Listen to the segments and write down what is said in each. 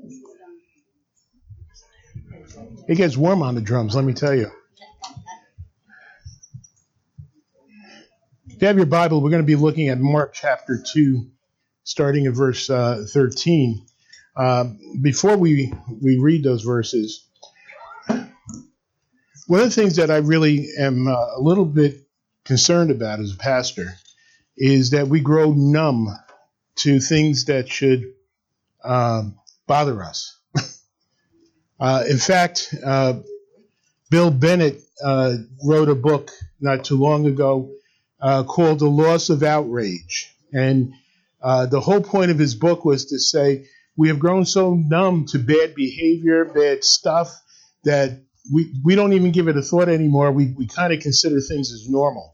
It gets warm on the drums, let me tell you. If you have your Bible, we're going to be looking at Mark chapter 2, starting at verse 13. Before we read those verses, one of the things that I really am a little bit concerned about as a pastor is that we grow numb to things that should bother us. In fact, Bill Bennett wrote a book not too long ago called The Loss of Outrage. And the whole point of his book was to say, we have grown so numb to bad behavior, bad stuff, that we don't even give it a thought anymore. We kind of consider things as normal.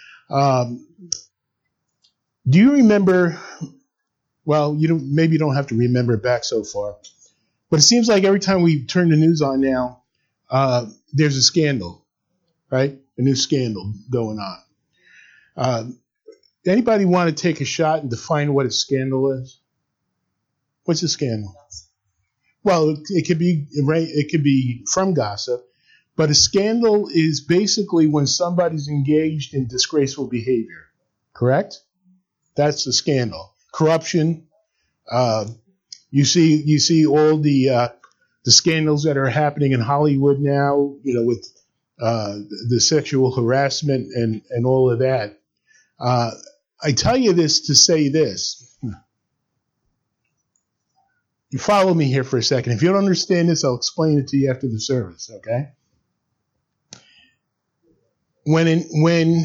Do you remember, well, maybe you don't have to remember it back so far, but it seems like every time we turn the news on now, there's a scandal, right? A new scandal going on. Anybody want to take a shot and define what a scandal is? What's a scandal? Well, it could be from gossip, but a scandal is basically when somebody's engaged in disgraceful behavior. Correct? That's a scandal. Corruption. You see all the scandals that are happening in Hollywood now, with the sexual harassment and all of that. I tell you this to say this. You follow me here for a second. If you don't understand this, I'll explain it to you after the service, okay? When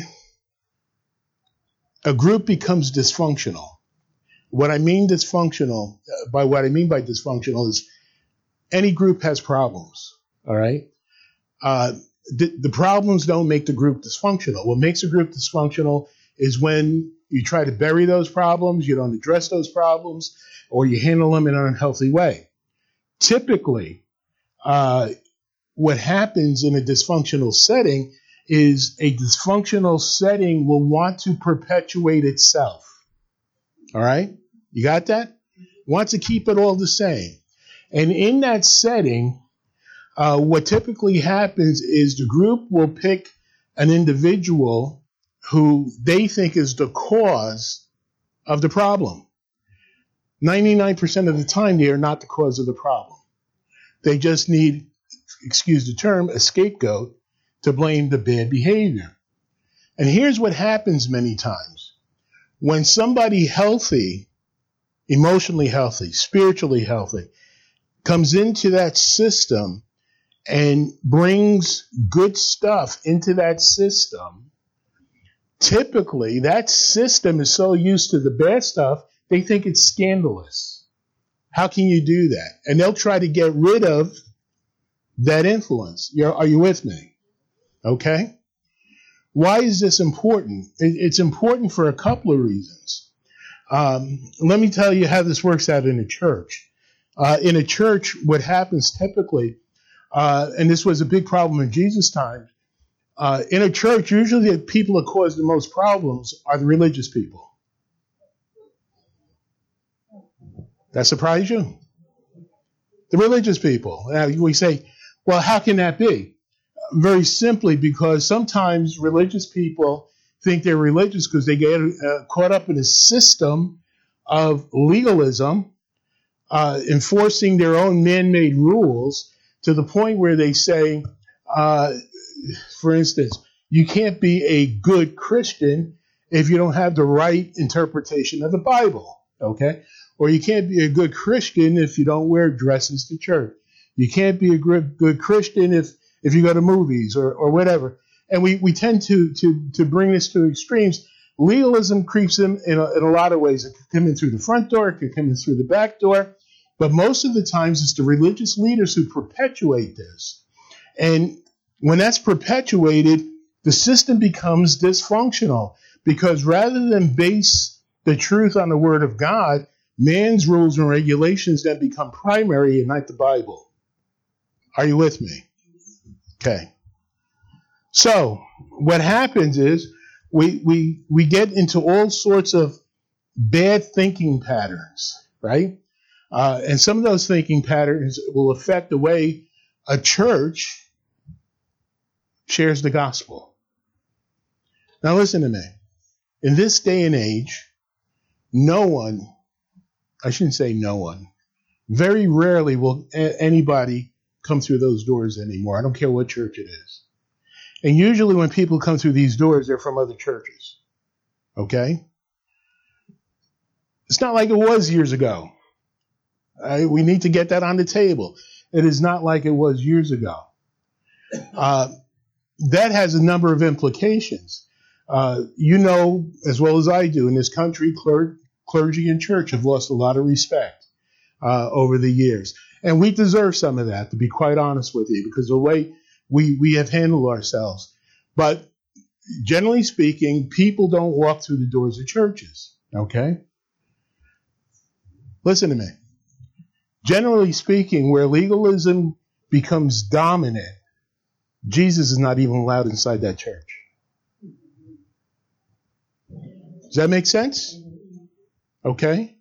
a group becomes dysfunctional, what I mean by dysfunctional is any group has problems, all right? The problems don't make the group dysfunctional. What makes a group dysfunctional is when you try to bury those problems, you don't address those problems, or you handle them in an unhealthy way. Typically, what happens in a dysfunctional setting is a dysfunctional setting will want to perpetuate itself. All right? You got that? Wants to keep it all the same. And in that setting, what typically happens is the group will pick an individual who they think is the cause of the problem. 99% of the time, they are not the cause of the problem. They just need, excuse the term, a scapegoat to blame the bad behavior. And here's what happens many times. When somebody healthy, emotionally healthy, spiritually healthy, comes into that system and brings good stuff into that system, typically that system is so used to the bad stuff, they think it's scandalous. How can you do that? And they'll try to get rid of that influence. Are you with me? Okay? Why is this important? It's important for a couple of reasons. Let me tell you how this works out in a church. In a church, what happens typically, and this was a big problem in Jesus' time, in a church, usually the people that cause the most problems are the religious people. That surprise you? The religious people. Now we say, well, how can that be? Very simply because sometimes religious people think they're religious because they get caught up in a system of legalism, enforcing their own man-made rules to the point where they say, for instance, you can't be a good Christian if you don't have the right interpretation of the Bible, okay? Or you can't be a good Christian if you don't wear dresses to church. You can't be a good Christian if you go to movies or whatever. And we tend to bring this to extremes. Legalism creeps in a lot of ways. It can come in through the front door. It can come in through the back door. But most of the times it's the religious leaders who perpetuate this. And when that's perpetuated, the system becomes dysfunctional because rather than base the truth on the Word of God, man's rules and regulations then become primary and not the Bible. Are you with me? Okay. So what happens is we get into all sorts of bad thinking patterns, right? And some of those thinking patterns will affect the way a church shares the gospel. Now listen to me. In this day and age, no one, I shouldn't say no one, very rarely will anybody come through those doors anymore. I don't care what church it is. And usually when people come through these doors, they're from other churches. Okay? It's not like it was years ago. We need to get that on the table. It is not like it was years ago. That has a number of implications. You know, as well as I do, in this country, clergy and church have lost a lot of respect over the years. And we deserve some of that, to be quite honest with you, because the way we have handled ourselves. But generally speaking, people don't walk through the doors of churches, okay? Listen to me. Generally speaking, where legalism becomes dominant, Jesus is not even allowed inside that church. Does that make sense? Okay.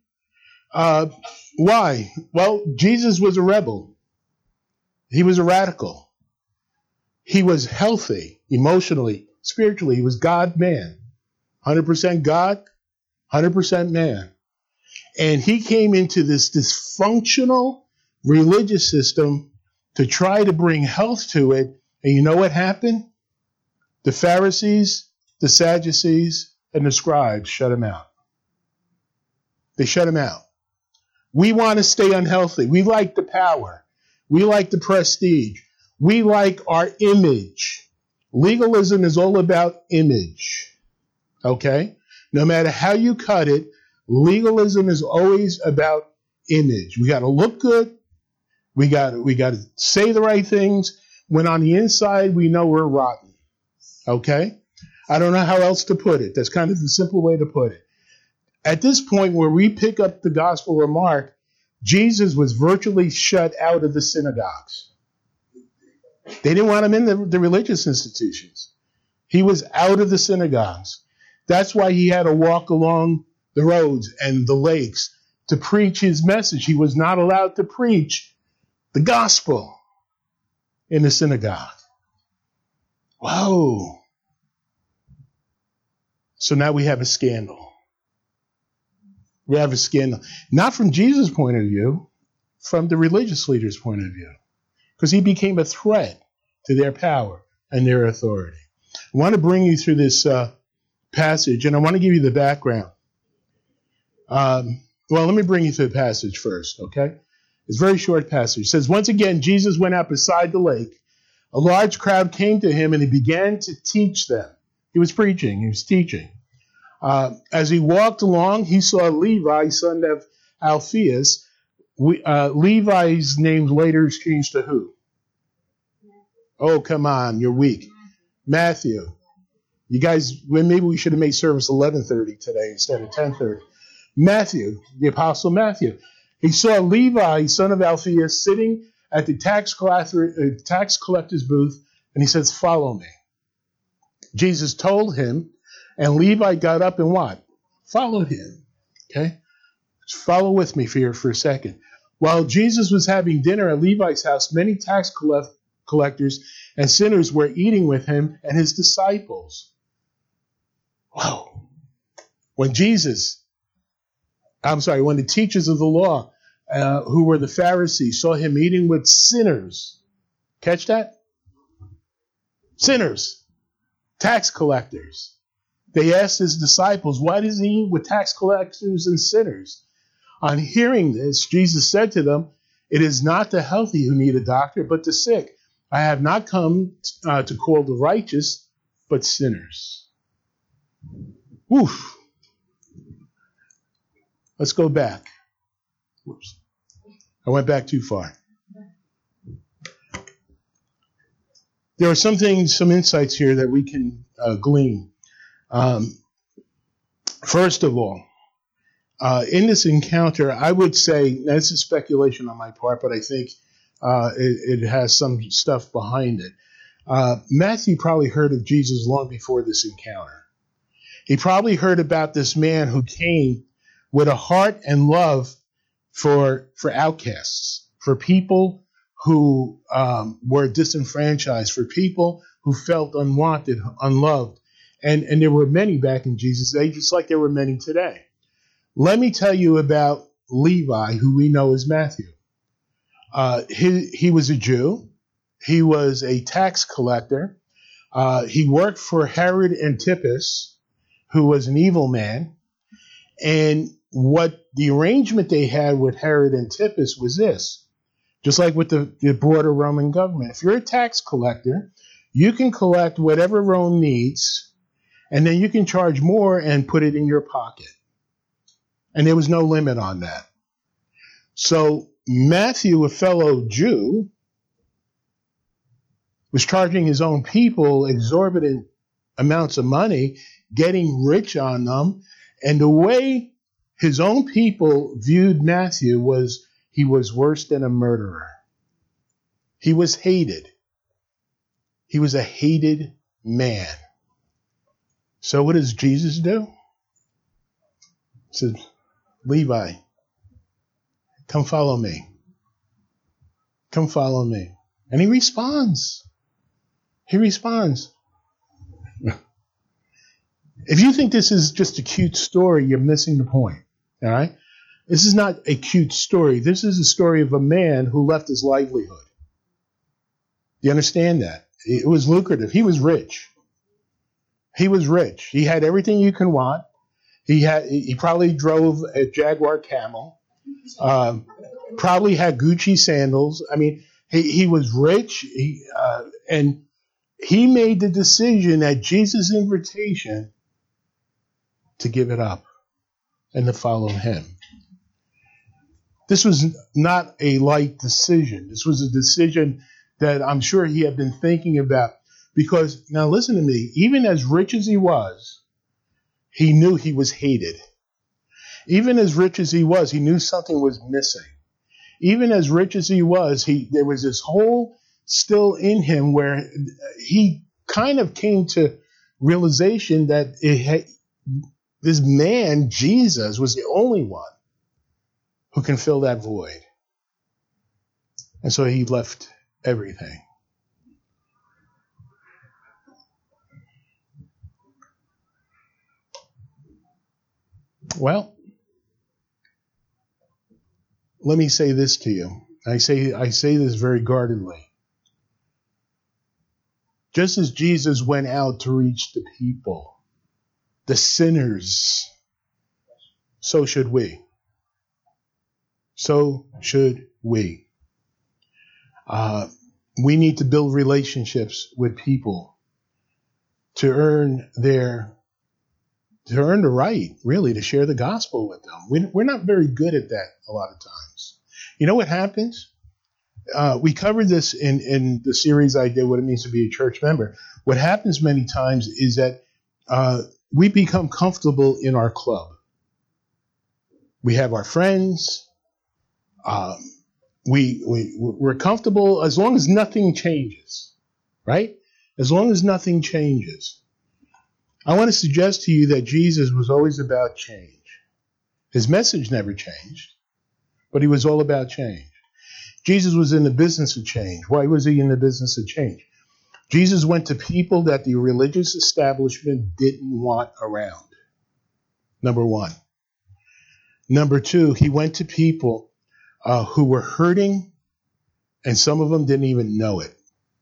Why? Well, Jesus was a rebel. He was a radical. He was healthy, emotionally, spiritually. He was God-man. 100% God, 100% man. And he came into this dysfunctional religious system to try to bring health to it. And you know what happened? The Pharisees, the Sadducees, and the scribes shut him out. They shut him out. We want to stay unhealthy. We like the power. We like the prestige. We like our image. Legalism is all about image. Okay? No matter how you cut it, legalism is always about image. We got to look good. We got to say the right things. When on the inside, we know we're rotten. Okay? I don't know how else to put it. That's kind of the simple way to put it. At this point where we pick up the gospel remark, Jesus was virtually shut out of the synagogues. They didn't want him in the religious institutions. He was out of the synagogues. That's why he had to walk along the roads and the lakes to preach his message. He was not allowed to preach the gospel in the synagogue. Whoa. So now we have a scandal. We have a scandal. Not from Jesus' point of view, from the religious leaders' point of view. Because he became a threat to their power and their authority. I want to bring you through this passage, and I want to give you the background. Well, let me bring you to the passage first, okay? It's a very short passage. It says, once again, Jesus went out beside the lake. A large crowd came to him, and he began to teach them. He was preaching. He was teaching. As he walked along, he saw Levi, son of Alphaeus. Levi's name later is changed to who? Oh, come on. You're weak. Matthew. You guys, maybe we should have made service 11:30 today instead of 10:30. Matthew, the apostle Matthew. He saw Levi, son of Alphaeus, sitting at the tax collector's booth, and he says, follow me. Jesus told him, and Levi got up and what? Followed him. Okay? Just follow with me here for a second. While Jesus was having dinner at Levi's house, many tax collectors and sinners were eating with him and his disciples. Wow. When the teachers of the law, who were the Pharisees, saw him eating with sinners. Catch that? Sinners. Tax collectors. They asked his disciples, why does he eat with tax collectors and sinners? On hearing this, Jesus said to them, it is not the healthy who need a doctor, but the sick. I have not come to call the righteous, but sinners. Woof. Let's go back. Whoops. I went back too far. There are some insights here that we can glean. First of all, in this encounter, I would say, now this is speculation on my part, but I think it has some stuff behind it. Matthew probably heard of Jesus long before this encounter. He probably heard about this man who came with a heart and love for outcasts, for people who were disenfranchised, for people who felt unwanted, unloved. And there were many back in Jesus' day, just like there were many today. Let me tell you about Levi, who we know as Matthew. He was a Jew. He was a tax collector. He worked for Herod Antipas, who was an evil man. And what the arrangement they had with Herod Antipas was this, just like with the broader Roman government. If you're a tax collector, you can collect whatever Rome needs, and then you can charge more and put it in your pocket. And there was no limit on that. So Matthew, a fellow Jew, was charging his own people exorbitant amounts of money, getting rich on them. And the way his own people viewed Matthew was he was worse than a murderer. He was hated. He was a hated man. So what does Jesus do? He says, Levi, come follow me. Come follow me. And he responds. He responds. If you think this is just a cute story, you're missing the point. All right? This is not a cute story. This is a story of a man who left his livelihood. You understand that? It was lucrative. He was rich. He was rich. He had everything you can want. He probably drove a Jaguar Camel. Probably had Gucci sandals. I mean, he was rich. And he made the decision at Jesus' invitation to give it up and to follow him. This was not a light decision. This was a decision that I'm sure he had been thinking about. Because, now listen to me, even as rich as he was, he knew he was hated. Even as rich as he was, he knew something was missing. Even as rich as he was, there was this hole still in him where he kind of came to realization that this man, Jesus, was the only one who can fill that void. And so he left everything. Well, let me say this to you. I say this very guardedly. Just as Jesus went out to reach the people, the sinners, so should we. So should we. We need to build relationships with people to earn the right, really, to share the gospel with them. We're not very good at that a lot of times. You know what happens? We covered this in the series I did, What It Means to Be a Church Member. What happens many times is that we become comfortable in our club. We have our friends. We're comfortable as long as nothing changes, right? As long as nothing changes. I want to suggest to you that Jesus was always about change. His message never changed, but he was all about change. Jesus was in the business of change. Why was he in the business of change? Jesus went to people that the religious establishment didn't want around. Number one. Number two, he went to people who were hurting, and some of them didn't even know it.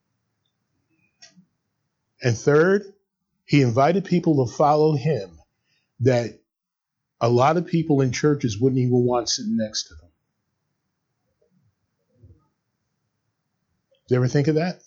And third, he invited people to follow him that a lot of people in churches wouldn't even want sitting next to them. Do you ever think of that?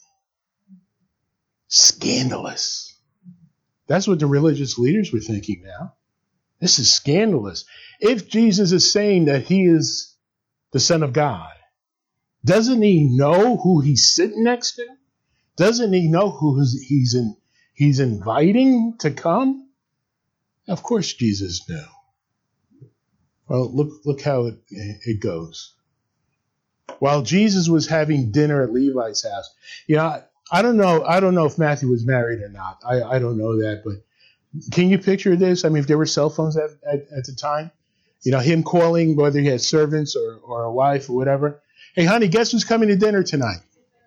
Scandalous. That's what the religious leaders were thinking now. This is scandalous. If Jesus is saying that he is the Son of God, doesn't he know who he's sitting next to? Doesn't he know who he's inviting to come? Of course Jesus knew. Well, look how it goes. While Jesus was having dinner at Levi's house, I don't know if Matthew was married or not. I don't know that, but can you picture this? I mean, if there were cell phones at the time, Him calling, whether he had servants or a wife or whatever. Hey, honey, guess who's coming to dinner tonight?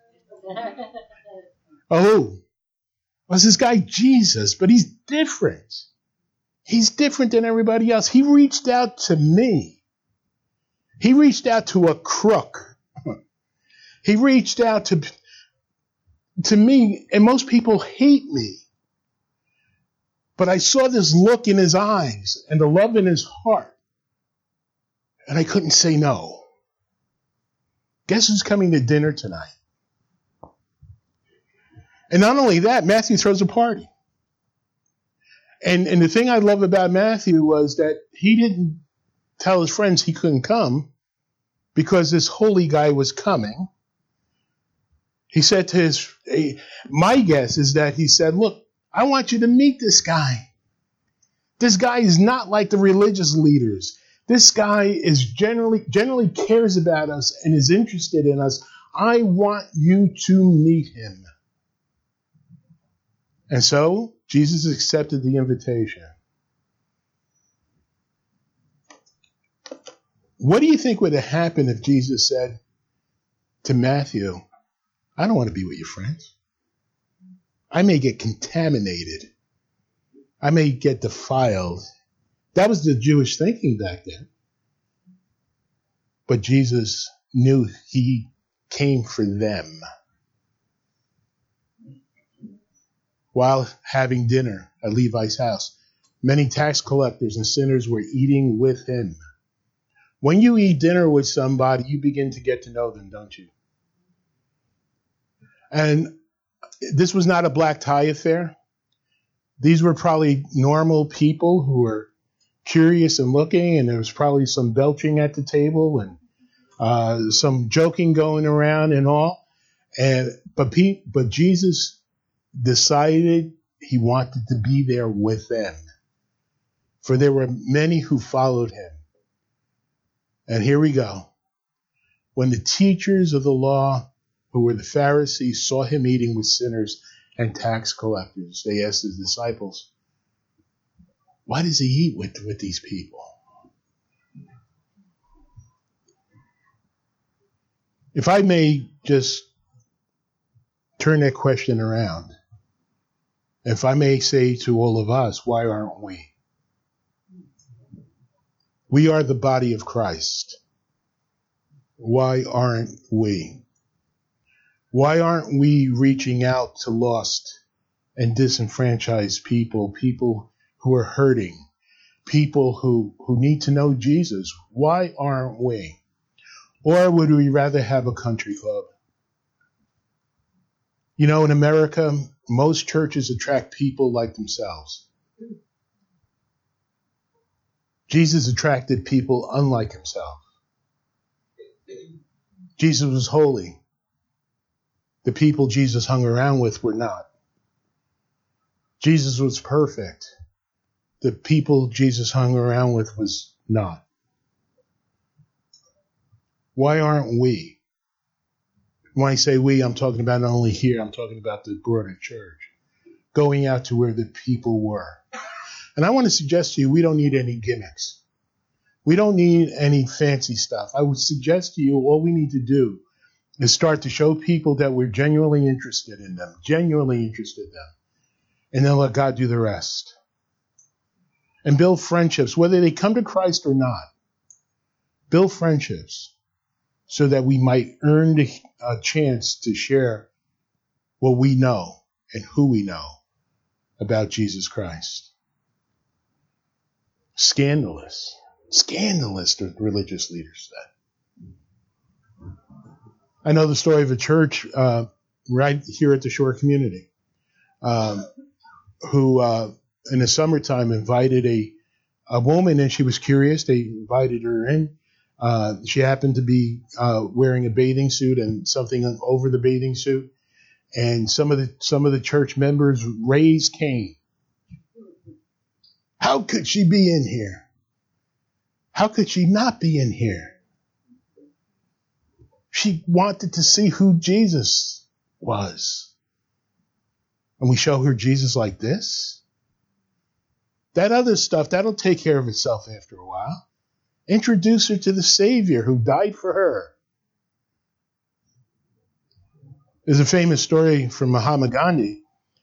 Oh, who? Was this guy Jesus, but he's different. He's different than everybody else. He reached out to me. He reached out to a crook. He reached out to me, and most people hate me. But I saw this look in his eyes and the love in his heart, and I couldn't say no. Guess who's coming to dinner tonight? And not only that, Matthew throws a party. And the thing I love about Matthew was that he didn't tell his friends he couldn't come because this holy guy was coming. He said to my guess is that he said, look, I want you to meet this guy. This guy is not like the religious leaders. This guy is generally cares about us and is interested in us. I want you to meet him. And so Jesus accepted the invitation. What do you think would have happened if Jesus said to Matthew, I don't want to be with your friends. I may get contaminated. I may get defiled. That was the Jewish thinking back then. But Jesus knew he came for them. While having dinner at Levi's house, many tax collectors and sinners were eating with him. When you eat dinner with somebody, you begin to get to know them, don't you? And this was not a black tie affair. These were probably normal people who were curious and looking, and there was probably some belching at the table and some joking going around and all. But Jesus decided he wanted to be there with them. For there were many who followed him. And here we go. When the teachers of the law, who were the Pharisees, saw him eating with sinners and tax collectors, they asked his disciples, why does he eat with these people? If I may just turn that question around, if I may say to all of us, why aren't we? We are the body of Christ. Why aren't we? Why aren't we reaching out to lost and disenfranchised people, people who are hurting, people who need to know Jesus? Why aren't we? Or would we rather have a country club? In America, most churches attract people like themselves. Jesus attracted people unlike himself. Jesus was holy. The people Jesus hung around with were not. Jesus was perfect. The people Jesus hung around with was not. Why aren't we? When I say we, I'm talking about not only here, I'm talking about the broader church. Going out to where the people were. And I want to suggest to you, we don't need any gimmicks. We don't need any fancy stuff. I would suggest to you, all we need to do is start to show people that we're genuinely interested in them, and then let God do the rest. And build friendships, whether they come to Christ or not. Build friendships so that we might earn a chance to share what we know and who we know about Jesus Christ. Scandalous, the religious leaders said. I know the story of a church right here at the Shore Community who in the summertime invited a woman, and she was curious. They invited her in. She happened to be wearing a bathing suit and something over the bathing suit, and some of the church members raised Cain. How could she be in here? How could she not be in here? She wanted to see who Jesus was. And we show her Jesus like this? That other stuff, that'll take care of itself after a while. Introduce her to the Savior who died for her. There's a famous story from Mahatma Gandhi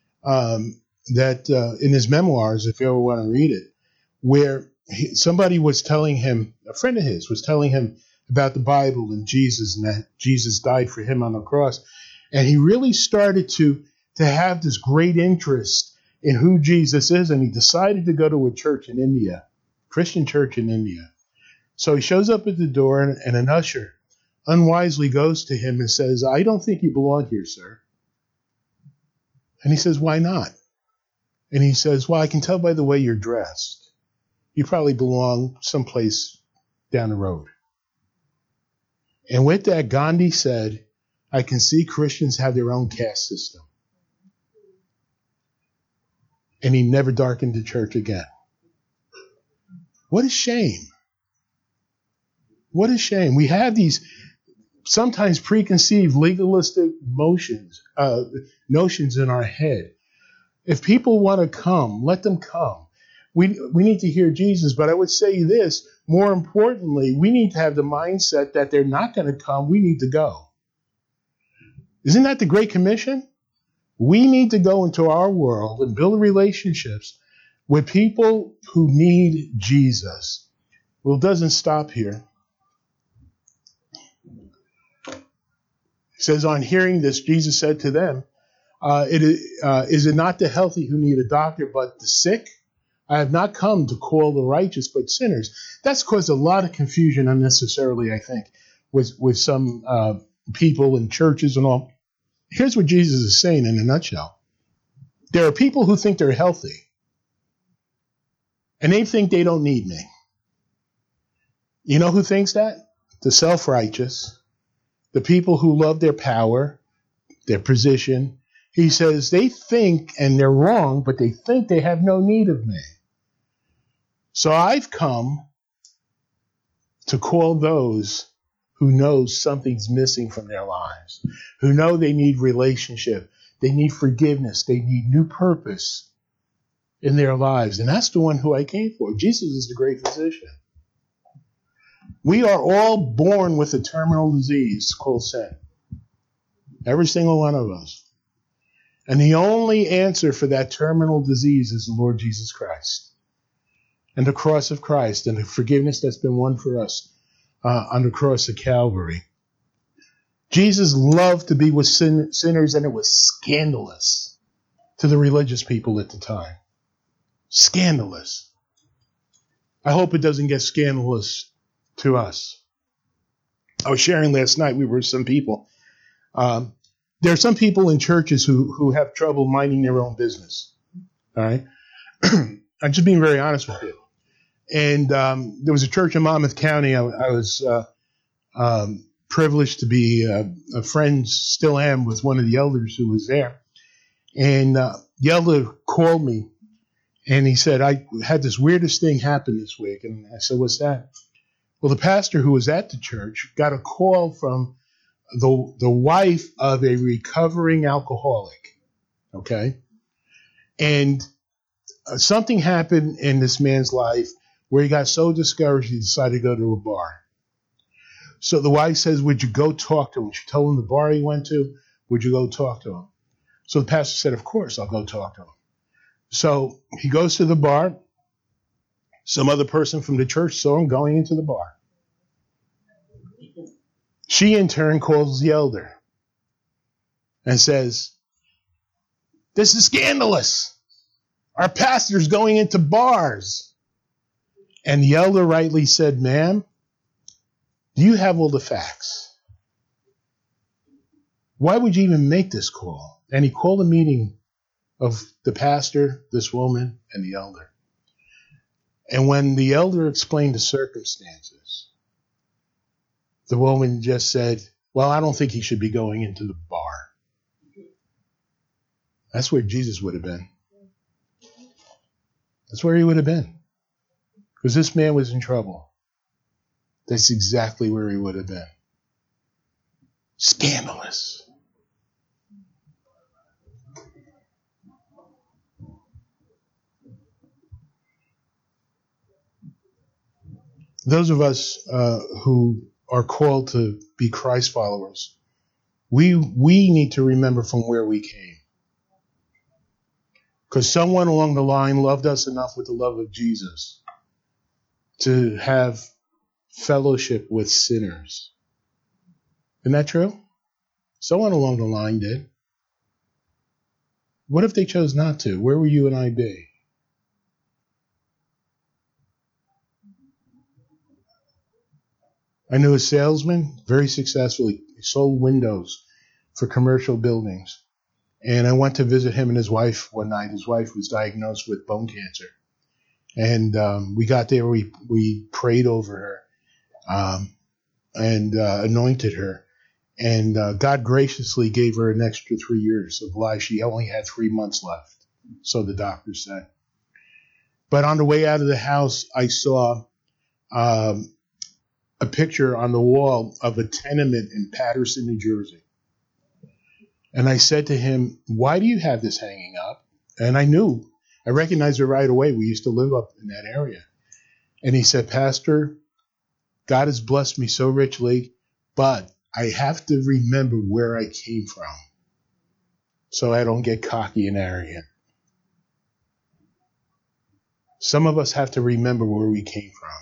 that in his memoirs, if you ever want to read it, where somebody was telling him, a friend of his was telling him about the Bible and Jesus, and that Jesus died for him on the cross. And he really started to have this great interest in who Jesus is, and he decided to go to a church in India, Christian church in India. So he shows up at the door, and an usher unwisely goes to him and says, "I don't think you belong here, sir." And he says, "Why not?" And he says, "Well, I can tell by the way you're dressed. You probably belong someplace down the road." And with that, Gandhi said, "I can see Christians have their own caste system." And he never darkened the church again. What a shame. What a shame. We have these sometimes preconceived legalistic notions in our head. If people want to come, let them come. We need to hear Jesus, but I would say this, more importantly, we need to have the mindset that they're not going to come, we need to go. Isn't that the Great Commission? We need to go into our world and build relationships with people who need Jesus. Well, it doesn't stop here. It says, on hearing this, Jesus said to them, is it not the healthy who need a doctor, but the sick? I have not come to call the righteous, but sinners. That's caused a lot of confusion unnecessarily, I think, with some people in churches and all. Here's what Jesus is saying in a nutshell. There are people who think they're healthy, and they think they don't need me. You know who thinks that? The self-righteous, the people who love their power, their position. He says they think, and they're wrong, but they think they have no need of me. So I've come to call those who know something's missing from their lives, who know they need relationship, they need forgiveness, they need new purpose in their lives. And that's the one who I came for. Jesus is the great physician. We are all born with a terminal disease called sin. Every single one of us. And the only answer for that terminal disease is the Lord Jesus Christ. And the cross of Christ and the forgiveness that's been won for us on the cross of Calvary. Jesus loved to be with sinners, and it was scandalous to the religious people at the time. Scandalous. I hope it doesn't get scandalous to us. I was sharing last night, we were with some people. There are some people in churches who have trouble minding their own business. All right? I'm just being very honest with you. And there was a church in Monmouth County. I was privileged to be a friend, still am, with one of the elders who was there. And the elder called me, and he said, I had this weirdest thing happen this week. And I said, what's that? Well, the pastor who was at the church got a call from the wife of a recovering alcoholic. Okay? And something happened in this man's life where he got so discouraged he decided to go to a bar. So the wife says, would you go talk to him? She told him the bar he went to, would you go talk to him? So the pastor said, of course, I'll go talk to him. So he goes to the bar. Some other person from the church saw him going into the bar. She, in turn, calls the elder and says, this is scandalous. Our pastor's going into bars. And the elder rightly said, ma'am, do you have all the facts? Why would you even make this call? And he called a meeting of the pastor, this woman, and the elder. And when the elder explained the circumstances, the woman just said, well, I don't think he should be going into the bar. That's where Jesus would have been. That's where he would have been. Because this man was in trouble. That's exactly where he would have been. Scandalous. those of us who are called to be Christ followers, we need to remember from where we came. Because someone along the line loved us enough with the love of Jesus to have fellowship with sinners. Isn't that true? Someone along the line did. What if they chose not to? Where would you and I be? I knew a salesman, very successfully, he sold windows for commercial buildings. And I went to visit him and his wife one night. His wife was diagnosed with bone cancer. And we got there, we prayed over her and anointed her. And God graciously gave her an extra 3 years of life. She only had 3 months left, so the doctor said. But on the way out of the house, I saw a picture on the wall of a tenement in Paterson, New Jersey. And I said to him, why do you have this hanging up? And I recognized it right away. We used to live up in that area. And he said, Pastor, God has blessed me so richly, but I have to remember where I came from so I don't get cocky and arrogant. Some of us have to remember where we came from.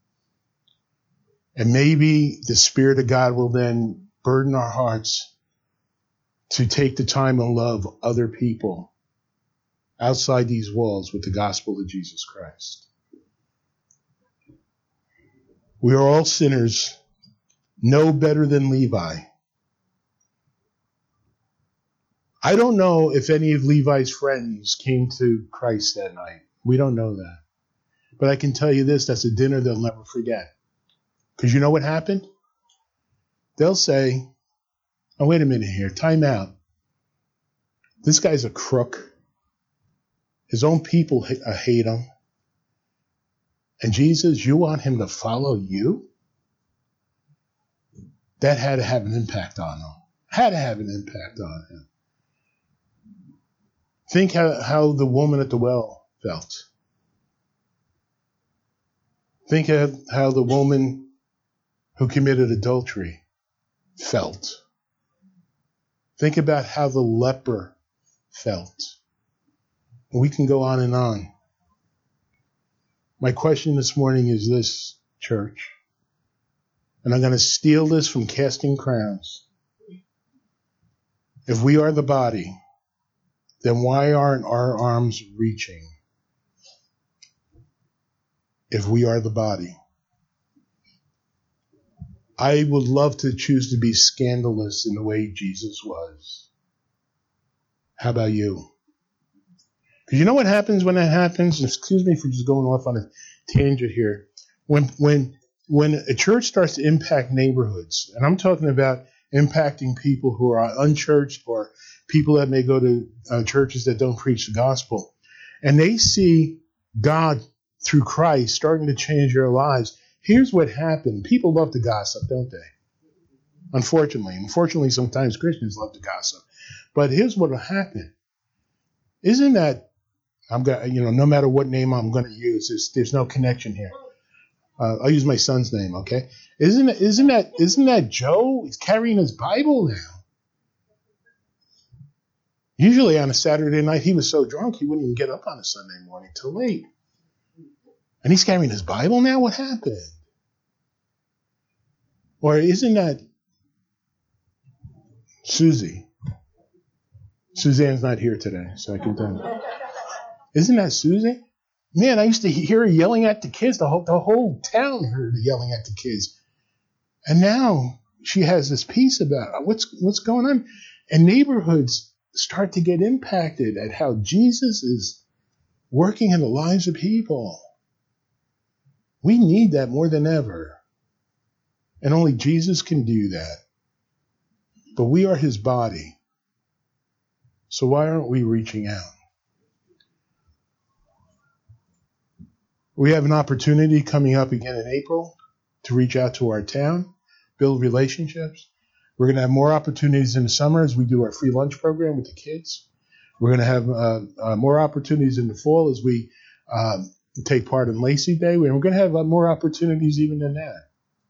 And maybe the Spirit of God will then burden our hearts to take the time and love other people outside these walls with the gospel of Jesus Christ. We are all sinners, no better than Levi. I don't know if any of Levi's friends came to Christ that night. We don't know that. But I can tell you this, that's a dinner they'll never forget. Because you know what happened? They'll say, oh, wait a minute here, time out. This guy's a crook. His own people hate him. And Jesus, you want him to follow you? That had to have an impact on him. Had to have an impact on him. Think how the woman at the well felt. Think of how the woman who committed adultery felt. Think about how the leper felt. We can go on and on. My question this morning is this, church. And I'm going to steal this from Casting Crowns. If we are the body, then why aren't our arms reaching? If we are the body. I would love to choose to be scandalous in the way Jesus was. How about you? Because you know what happens when that happens? Excuse me for just going off on a tangent here. When a church starts to impact neighborhoods, and I'm talking about impacting people who are unchurched or people that may go to churches that don't preach the gospel, and they see God through Christ starting to change their lives, here's what happened. People love to gossip, don't they? Unfortunately, sometimes Christians love to gossip. But here's what will happen. Isn't that, no matter what name I'm going to use, there's no connection here. I'll use my son's name, okay? Isn't that Joe? He's carrying his Bible now. Usually on a Saturday night, he was so drunk he wouldn't even get up on a Sunday morning till late. And he's carrying his Bible now? What happened? Or isn't that Susie? Suzanne's not here today, so I can tell you. Isn't that Susie? Man, I used to hear her yelling at the kids. The whole town heard her yelling at the kids. And now she has this peace about what's going on. And neighborhoods start to get impacted at how Jesus is working in the lives of people. We need that more than ever. And only Jesus can do that. But we are his body. So why aren't we reaching out? We have an opportunity coming up again in April to reach out to our town, build relationships. We're going to have more opportunities in the summer as we do our free lunch program with the kids. We're going to have more opportunities in the fall as we to take part in Lacey Day. We're going to have more opportunities even than that.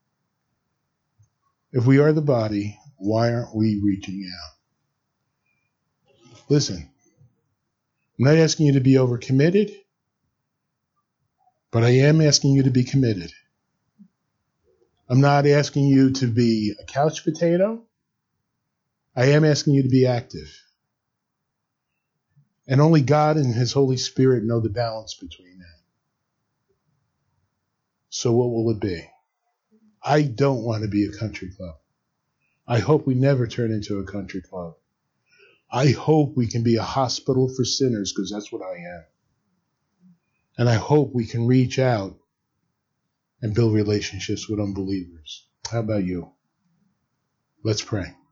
If we are the body, why aren't we reaching out? Listen, I'm not asking you to be overcommitted, but I am asking you to be committed. I'm not asking you to be a couch potato. I am asking you to be active. And only God and His Holy Spirit know the balance between that. So what will it be? I don't want to be a country club. I hope we never turn into a country club. I hope we can be a hospital for sinners, because that's what I am. And I hope we can reach out and build relationships with unbelievers. How about you? Let's pray.